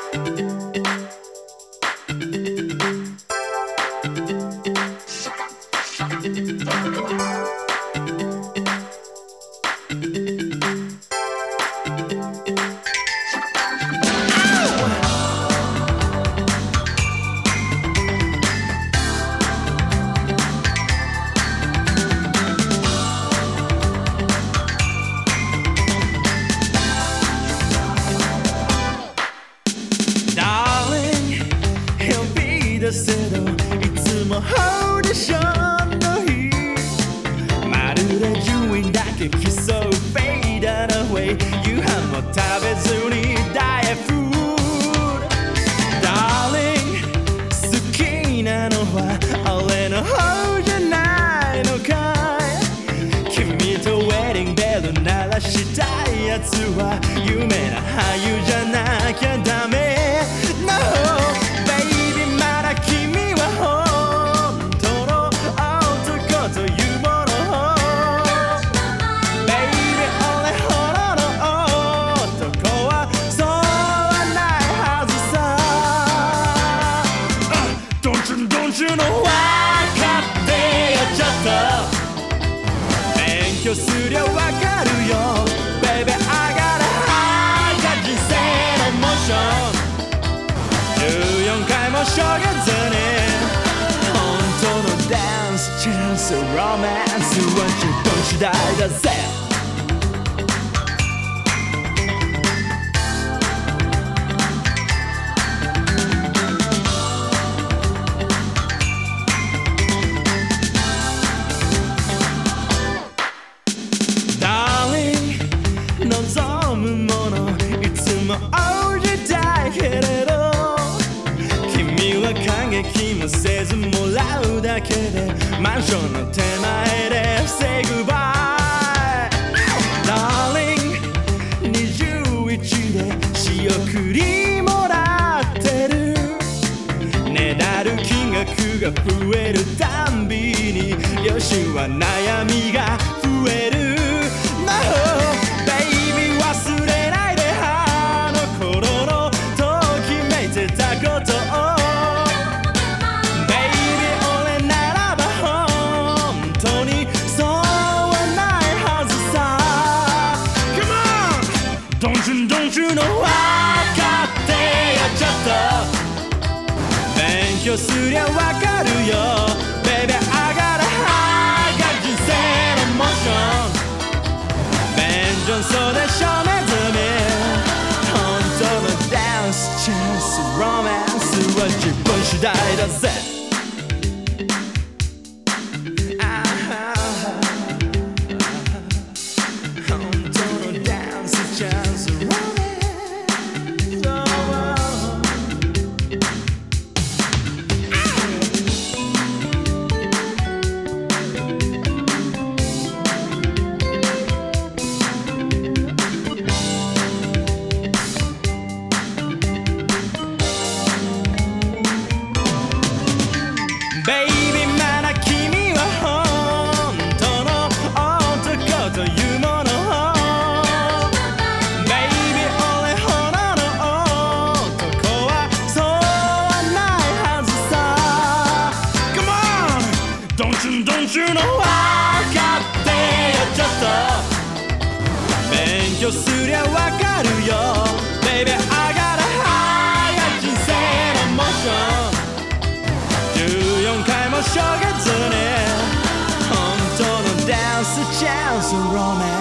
いつもオーディションの日まるで順位だけ競うフェイダーなウェイ夕飯も食べずにダイエットフード Darling 好きなのは俺の方じゃないのかい君とウェディングベル鳴らしたいやつは有名な俳優じゃなきゃダメ No Don't you know わかってやっちゃった勉強すりゃわかるよ Baby I got a high 人生のモーション14回もしょげずに本当のダンスチャンスロマンスは自分次第だぜ望むものいつも応じたいけれど君は感激もせずもらうだけでマンションの手前で Say goodbye Darling 21で仕送りもらってるねだる金額が増えるたんびに両親は悩みが増える No忘れないであの頃のときめいてたことを Baby 俺ならば本当にそうはないはずさ Come on Don't you know わかってやっちゃった勉強すりゃわかるよ Baby I got a high 人生のモーションそうでしょめずみ本当のダンスチャンスロマンスは自分次第だぜ本当のダンスチャンスロマンス Baby まだ君は本当の男というもの Baby 俺ほどの男はそうはないはずさ Come on Don't you know わかってやっちゃった勉強すりゃわかるよ Baby I got a high 人生のモーション14回もしょげずに本当のダンスチャンスロマン